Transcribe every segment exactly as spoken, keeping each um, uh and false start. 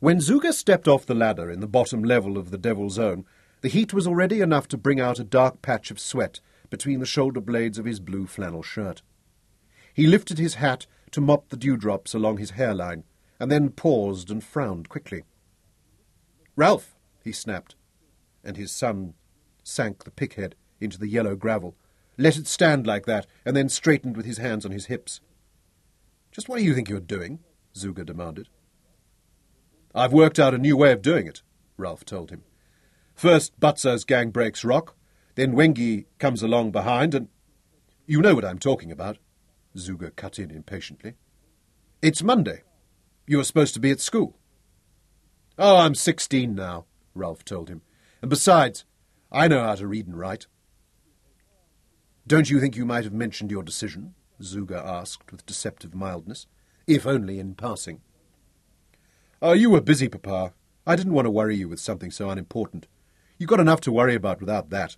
When Zuga stepped off the ladder in the bottom level of the Devil's Own, the heat was already enough to bring out a dark patch of sweat between the shoulder blades of his blue flannel shirt. He lifted his hat to mop the dewdrops along his hairline, and then paused and frowned quickly. "Ralph," he snapped, and his son sank the pickhead into the yellow gravel, let it stand like that, and then straightened with his hands on his hips. "Just what do you think you're doing?" Zuga demanded. "I've worked out a new way of doing it," Ralph told him. "First Butza's gang breaks rock, then Wengi comes along behind, and—" "You know what I'm talking about," Zuga cut in impatiently. "It's Monday. You were supposed to be at school." "Oh, I'm sixteen now," Ralph told him. "And besides, I know how to read and write." "Don't you think you might have mentioned your decision?" Zuga asked with deceptive mildness, if only in passing. "Oh, you were busy, Papa. I didn't want to worry you with something so unimportant. You've got enough to worry about without that."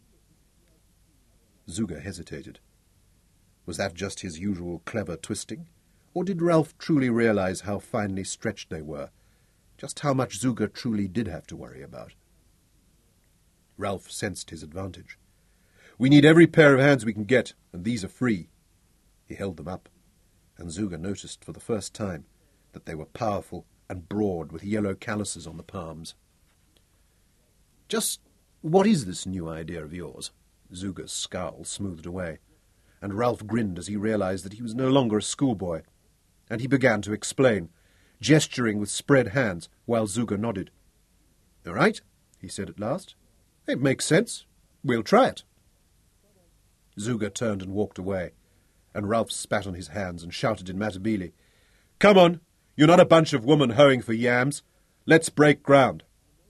Zuga hesitated. Was that just his usual clever twisting? Or did Ralph truly realize how finely stretched they were? Just how much Zuga truly did have to worry about? Ralph sensed his advantage. "We need every pair of hands we can get, and these are free." He held them up, and Zuga noticed for the first time that they were powerful and broad with yellow calluses on the palms. "Just what is this new idea of yours?" Zuga's scowl smoothed away, and Ralph grinned as he realized that he was no longer a schoolboy, and he began to explain, gesturing with spread hands while Zuga nodded. "All right," he said at last. "It makes sense. We'll try it." Zuga turned and walked away, and Ralph spat on his hands and shouted in Matabele, "Come on, you're not a bunch of women hoeing for yams. Let's break ground."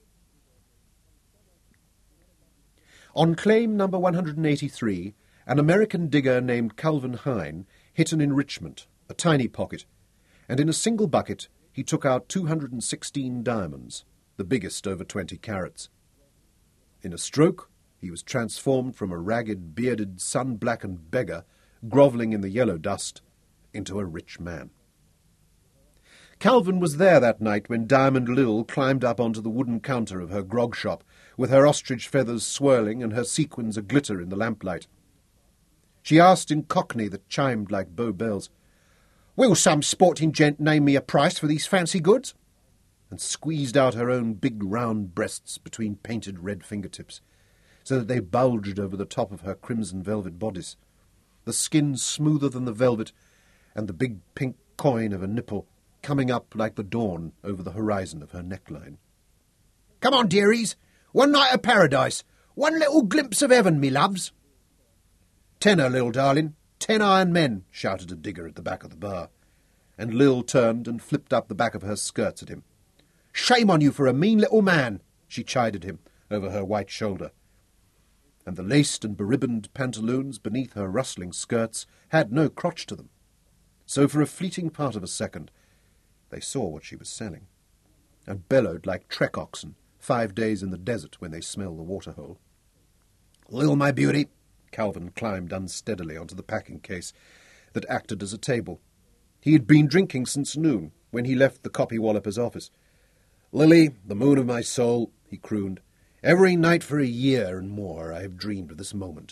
On claim number one hundred eighty-three, an American digger named Calvin Hine hit an enrichment, a tiny pocket, and in a single bucket he took out two hundred sixteen diamonds, the biggest over twenty carats. In a stroke, he was transformed from a ragged, bearded, sun-blackened beggar, grovelling in the yellow dust, into a rich man. Calvin was there that night when Diamond Lil climbed up onto the wooden counter of her grog shop, with her ostrich feathers swirling and her sequins a-glitter in the lamplight. She asked in Cockney that chimed like Bow bells, "Will some sporting gent name me a price for these fancy goods?" and squeezed out her own big round breasts between painted red fingertips, so that they bulged over the top of her crimson velvet bodice, the skin smoother than the velvet, and the big pink coin of a nipple coming up like the dawn over the horizon of her neckline. "Come on, dearies, one night of paradise, one little glimpse of heaven, me loves." "Tenner, Lil, darling, ten iron men," shouted a digger at the back of the bar, and Lil turned and flipped up the back of her skirts at him. "Shame on you for a mean little man," she chided him over her white shoulder. And the laced and beribboned pantaloons beneath her rustling skirts had no crotch to them. So for a fleeting part of a second they saw what she was selling, and bellowed like trek oxen five days in the desert when they smell the waterhole. "Lil, my beauty," Calvin climbed unsteadily onto the packing case that acted as a table. He had been drinking since noon, when he left the copy-walloper's office. "Lily, the moon of my soul," he crooned, "every night for a year and more I have dreamed of this moment."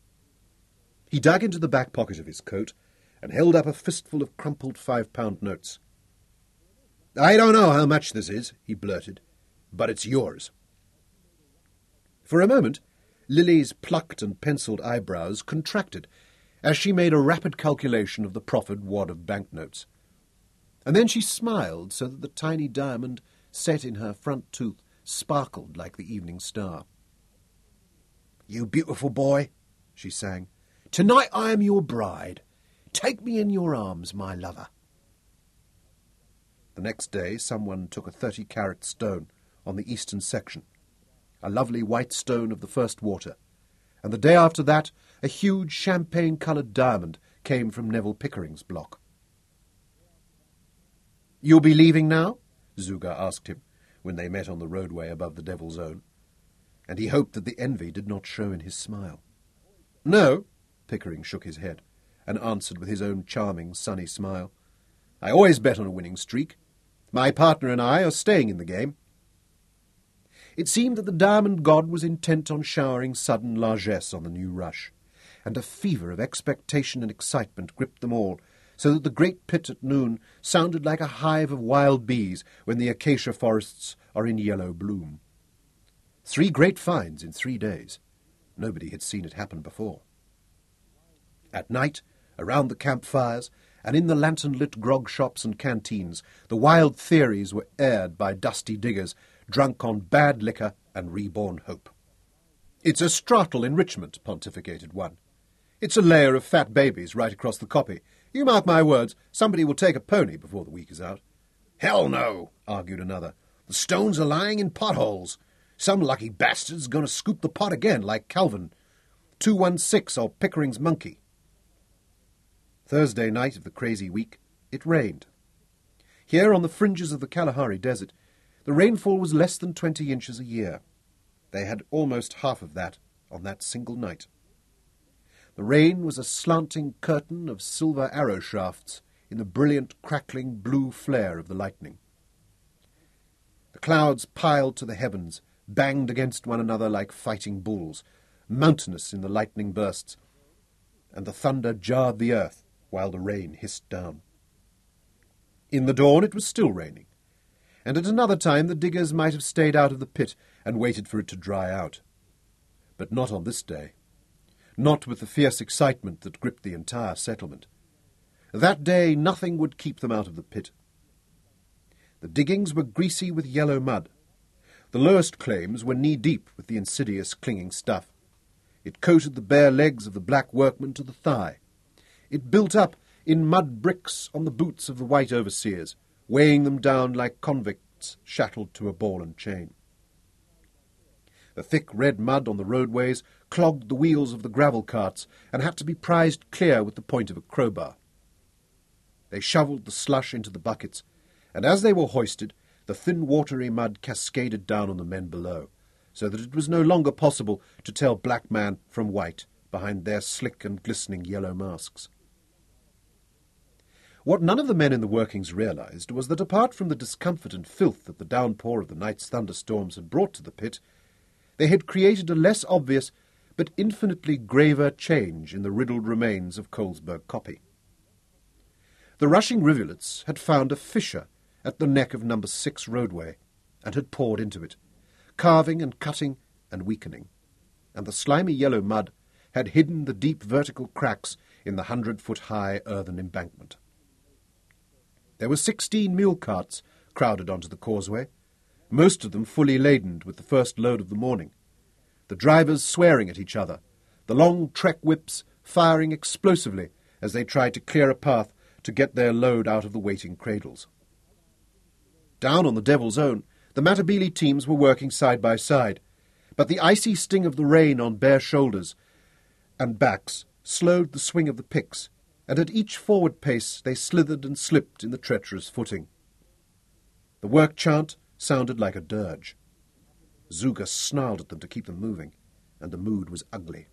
He dug into the back pocket of his coat and held up a fistful of crumpled five-pound notes. "I don't know how much this is," he blurted, "but it's yours." For a moment, Lily's plucked and pencilled eyebrows contracted as she made a rapid calculation of the proffered wad of banknotes. And then she smiled so that the tiny diamond set in her front tooth sparkled like the evening star. "You beautiful boy," she sang, "tonight I am your bride. Take me in your arms, my lover." The next day someone took a thirty-carat stone on the eastern section, a lovely white stone of the first water, and the day after that a huge champagne-coloured diamond came from Neville Pickering's block. "You'll be leaving now?" Zuga asked him when they met on the roadway above the Devil's Own, and he hoped that the envy did not show in his smile. "No," Pickering shook his head, and answered with his own charming, sunny smile. "I always bet on a winning streak. My partner and I are staying in the game." It seemed that the Diamond God was intent on showering sudden largesse on the new rush, and a fever of expectation and excitement gripped them all, so that the great pit at noon sounded like a hive of wild bees when the acacia forests are in yellow bloom. Three great finds in three days. Nobody had seen it happen before. At night, around the campfires, and in the lantern-lit grog shops and canteens, the wild theories were aired by dusty diggers, drunk on bad liquor and reborn hope. "It's a stratal enrichment," pontificated one. "It's a layer of fat babies right across the copy. You mark my words, somebody will take a pony before the week is out." "Hell no," argued another. "The stones are lying in potholes. Some lucky bastard's going to scoop the pot again, like Calvin. two one six or Pickering's monkey." Thursday night of the crazy week, it rained. Here on the fringes of the Kalahari Desert, the rainfall was less than twenty inches a year. They had almost half of that on that single night. The rain was a slanting curtain of silver arrow shafts in the brilliant, crackling blue flare of the lightning. The clouds piled to the heavens, banged against one another like fighting bulls, mountainous in the lightning bursts, and the thunder jarred the earth while the rain hissed down. In the dawn it was still raining, and at another time the diggers might have stayed out of the pit and waited for it to dry out. But not on this day. Not with the fierce excitement that gripped the entire settlement. That day nothing would keep them out of the pit. The diggings were greasy with yellow mud. The lowest claims were knee-deep with the insidious clinging stuff. It coated the bare legs of the black workmen to the thigh. It built up in mud bricks on the boots of the white overseers, weighing them down like convicts shackled to a ball and chain. The thick red mud on the roadways clogged the wheels of the gravel carts and had to be prized clear with the point of a crowbar. They shovelled the slush into the buckets, and as they were hoisted, the thin watery mud cascaded down on the men below, so that it was no longer possible to tell black man from white behind their slick and glistening yellow masks. What none of the men in the workings realized was that apart from the discomfort and filth that the downpour of the night's thunderstorms had brought to the pit, they had created a less obvious but infinitely graver change in the riddled remains of Colesberg Copy. The rushing rivulets had found a fissure at the neck of number six roadway and had poured into it, carving and cutting and weakening, and the slimy yellow mud had hidden the deep vertical cracks in the hundred-foot-high earthen embankment. There were sixteen mule carts crowded onto the causeway, most of them fully laden with the first load of the morning, the drivers swearing at each other, the long trek whips firing explosively as they tried to clear a path to get their load out of the waiting cradles. Down on the Devil's Own, the Matabele teams were working side by side, but the icy sting of the rain on bare shoulders and backs slowed the swing of the picks, and at each forward pace they slithered and slipped in the treacherous footing. The work chant sounded like a dirge. Zuga snarled at them to keep them moving, and the mood was ugly.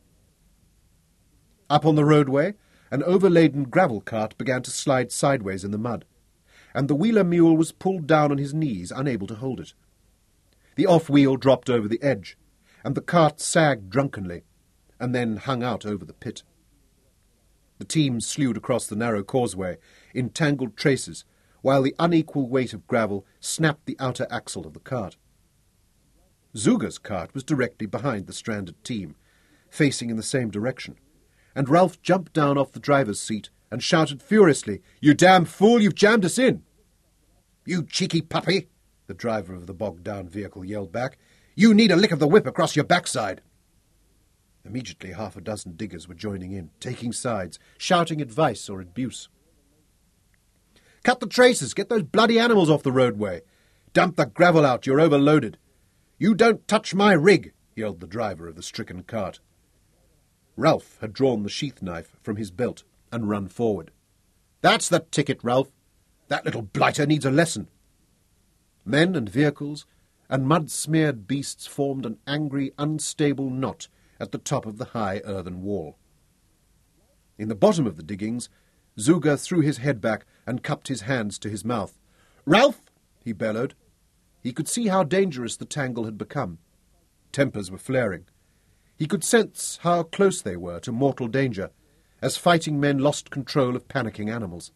Up on the roadway, an overladen gravel cart began to slide sideways in the mud, and the wheeler mule was pulled down on his knees, unable to hold it. The off-wheel dropped over the edge, and the cart sagged drunkenly, and then hung out over the pit. The team slewed across the narrow causeway in tangled traces, while the unequal weight of gravel snapped the outer axle of the cart. Zuga's cart was directly behind the stranded team, facing in the same direction, and Ralph jumped down off the driver's seat and shouted furiously, "You damn fool, you've jammed us in!" "You cheeky puppy!" the driver of the bogged-down vehicle yelled back. "You need a lick of the whip across your backside!" Immediately half a dozen diggers were joining in, taking sides, shouting advice or abuse. "Cut the traces! Get those bloody animals off the roadway! Dump the gravel out! You're overloaded! You don't touch my rig!" yelled the driver of the stricken cart. Ralph had drawn the sheath knife from his belt and run forward. "That's the ticket, Ralph! That little blighter needs a lesson!" Men and vehicles and mud-smeared beasts formed an angry, unstable knot at the top of the high earthen wall. In the bottom of the diggings, Zuga threw his head back and cupped his hands to his mouth. "Ralph, he bellowed. He could see how dangerous the tangle had become. Tempers were flaring. He could sense how close they were to mortal danger, as fighting men lost control of panicking animals.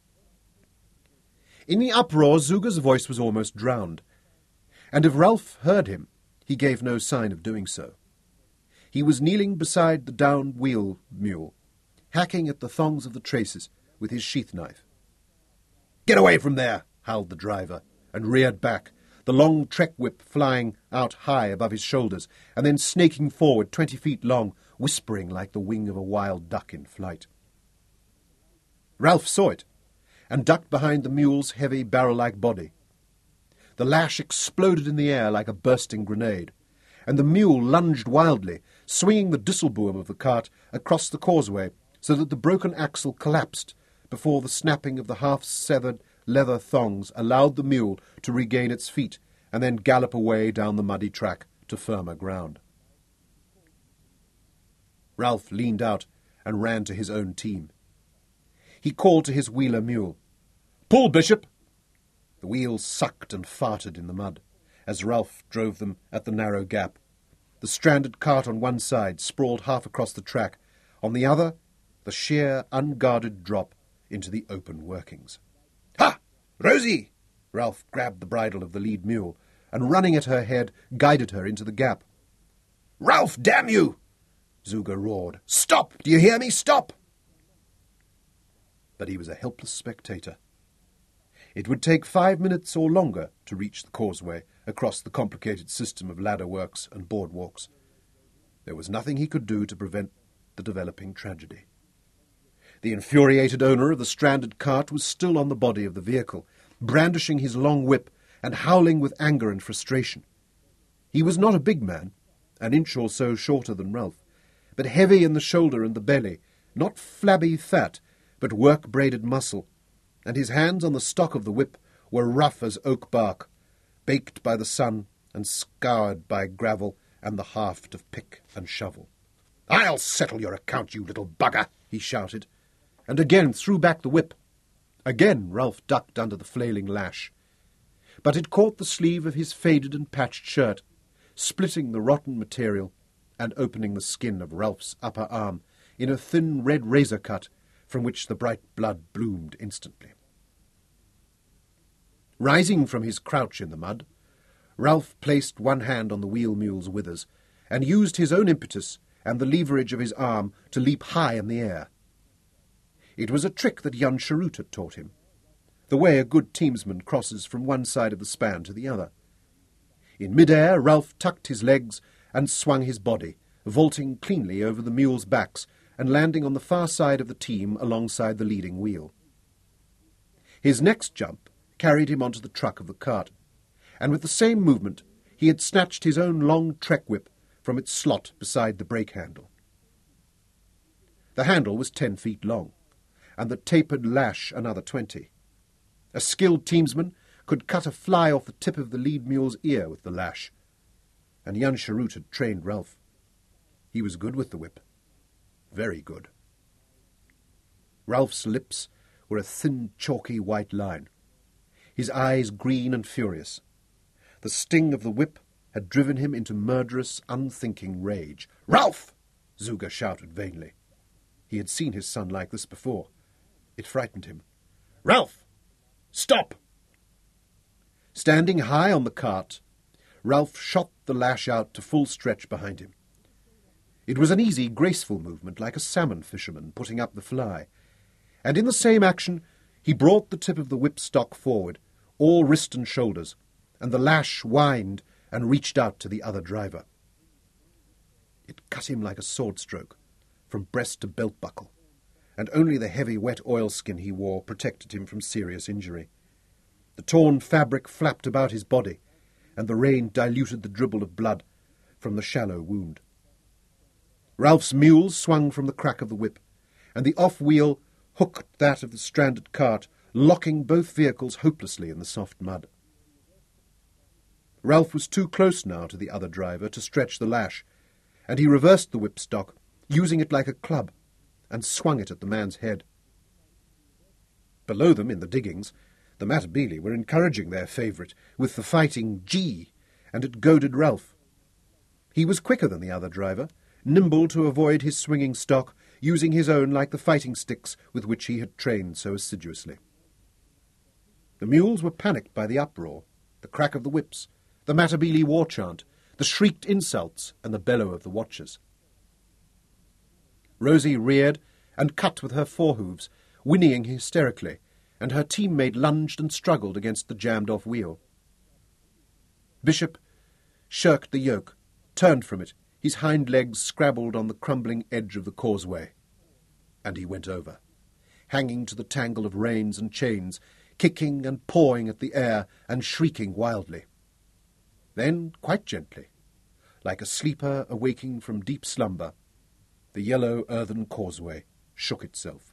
In the uproar, Zuga's voice was almost drowned, and if Ralph heard him, he gave no sign of doing so. He was kneeling beside the downed wheel mule, hacking at the thongs of the traces with his sheath knife. "Get away from there!" howled the driver, and reared back, the long trek whip flying out high above his shoulders, and then snaking forward twenty feet long, whispering like the wing of a wild duck in flight. Ralph saw it, and ducked behind the mule's heavy barrel-like body. The lash exploded in the air like a bursting grenade, and the mule lunged wildly, swinging the disselboom of the cart across the causeway so that the broken axle collapsed before the snapping of the half-severed leather thongs allowed the mule to regain its feet and then gallop away down the muddy track to firmer ground. Ralph leaned out and ran to his own team. He called to his wheeler mule, "Pull, Bishop!" The wheels sucked and farted in the mud as Ralph drove them at the narrow gap. The stranded cart on one side sprawled half across the track, on the other the sheer, unguarded drop into the open workings. "Ha! Rosie!" Ralph grabbed the bridle of the lead mule, and running at her head, guided her into the gap. "Ralph, damn you!" Zuga roared. "Stop! Do you hear me? Stop!" But he was a helpless spectator. It would take five minutes or longer to reach the causeway across the complicated system of ladder-works and boardwalks. There was nothing he could do to prevent the developing tragedy. The infuriated owner of the stranded cart was still on the body of the vehicle, brandishing his long whip and howling with anger and frustration. He was not a big man, an inch or so shorter than Ralph, but heavy in the shoulder and the belly, not flabby fat, but work-braided muscle, and his hands on the stock of the whip were rough as oak bark, baked by the sun and scoured by gravel and the haft of pick and shovel. "I'll settle your account, you little bugger!" he shouted, and again threw back the whip. Again Ralph ducked under the flailing lash. But it caught the sleeve of his faded and patched shirt, splitting the rotten material and opening the skin of Ralph's upper arm in a thin red razor cut from which the bright blood bloomed instantly. Rising from his crouch in the mud, Ralph placed one hand on the wheel mule's withers and used his own impetus and the leverage of his arm to leap high in the air. It was a trick that Jan Sharut had taught him, the way a good teamsman crosses from one side of the span to the other. In mid-air, Ralph tucked his legs and swung his body, vaulting cleanly over the mules' backs and landing on the far side of the team alongside the leading wheel. His next jump carried him onto the truck of the cart, and with the same movement he had snatched his own long trek whip from its slot beside the brake handle. The handle was ten feet long, and the tapered lash another twenty. A skilled teamsman could cut a fly off the tip of the lead mule's ear with the lash, and Jan Sharut had trained Ralph. He was good with the whip. Very good. Ralph's lips were a thin, chalky white line, his eyes green and furious. The sting of the whip had driven him into murderous, unthinking rage. "Ralph!" Zuga shouted vainly. He had seen his son like this before. It frightened him. "Ralph! Stop!" Standing high on the cart, Ralph shot the lash out to full stretch behind him. It was an easy, graceful movement, like a salmon fisherman putting up the fly, and in the same action he brought the tip of the whipstock forward, all wrist and shoulders, and the lash whined and reached out to the other driver. It cut him like a sword stroke, from breast to belt buckle, and only the heavy wet oilskin he wore protected him from serious injury. The torn fabric flapped about his body, and the rain diluted the dribble of blood from the shallow wound. Ralph's mule swung from the crack of the whip, and the off-wheel hooked that of the stranded cart, locking both vehicles hopelessly in the soft mud. Ralph was too close now to the other driver to stretch the lash, and he reversed the whipstock, using it like a club, and swung it at the man's head. Below them, in the diggings, The Matabele were encouraging their favourite with the fighting G, and it goaded Ralph. He was quicker than the other driver, nimble to avoid his swinging stock, using his own like the fighting sticks with which he had trained so assiduously. The mules were panicked by the uproar, the crack of the whips, the Matabele war chant, the shrieked insults, and the bellow of the watchers. Rosie reared and cut with her forehoofs, whinnying hysterically, and her teammate lunged and struggled against the jammed-off wheel. Bishop shirked the yoke, turned from it, his hind legs scrabbled on the crumbling edge of the causeway, and he went over, hanging to the tangle of reins and chains, kicking and pawing at the air and shrieking wildly. Then, quite gently, like a sleeper awaking from deep slumber, the yellow earthen causeway shook itself.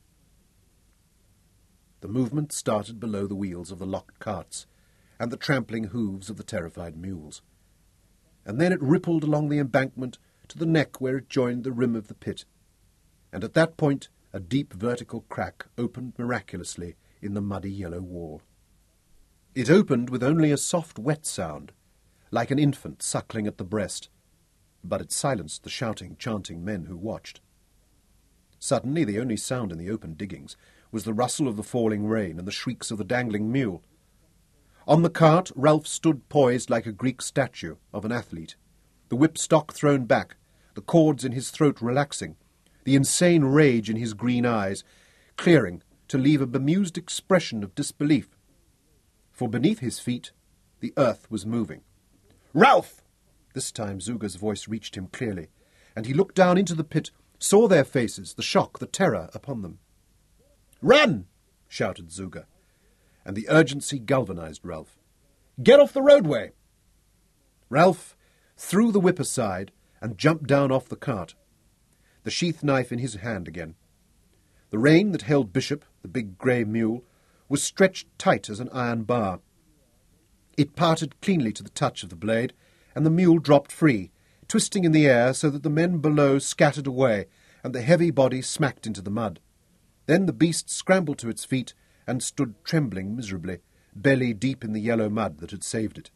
The movement started below the wheels of the locked carts and the trampling hooves of the terrified mules, and then it rippled along the embankment to the neck where it joined the rim of the pit, and at that point a deep vertical crack opened miraculously in the muddy yellow wall. It opened with only a soft wet sound, like an infant suckling at the breast, but it silenced the shouting, chanting men who watched. Suddenly the only sound in the open diggings was the rustle of the falling rain and the shrieks of the dangling mule. On the cart Ralph stood poised like a Greek statue of an athlete, the whipstock thrown back, the cords in his throat relaxing, the insane rage in his green eyes clearing to leave a bemused expression of disbelief. For beneath his feet the earth was moving. "Ralph!" This time Zuga's voice reached him clearly, and he looked down into the pit, saw their faces, the shock, the terror upon them. "Run!" shouted Zuga, and the urgency galvanized Ralph. "Get off the roadway!" Ralph threw the whip aside and jumped down off the cart, the sheath knife in his hand again. The rein that held Bishop, the big grey mule, was stretched tight as an iron bar. It parted cleanly to the touch of the blade, and the mule dropped free, twisting in the air so that the men below scattered away, and the heavy body smacked into the mud. Then the beast scrambled to its feet and stood trembling miserably, belly deep in the yellow mud that had saved it.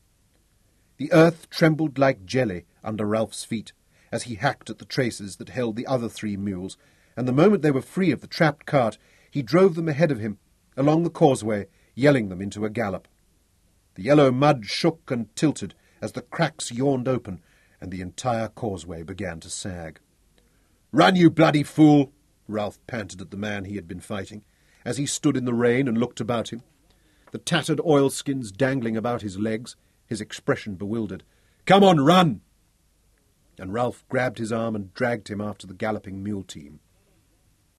The earth trembled like jelly under Ralph's feet as he hacked at the traces that held the other three mules, and the moment they were free of the trapped cart, he drove them ahead of him, along the causeway, yelling them into a gallop. The yellow mud shook and tilted as the cracks yawned open, and the entire causeway began to sag. "Run, you bloody fool!" Ralph panted at the man he had been fighting, as he stood in the rain and looked about him, the tattered oilskins dangling about his legs, his expression bewildered. "Come on, run!" And Ralph grabbed his arm and dragged him after the galloping mule team.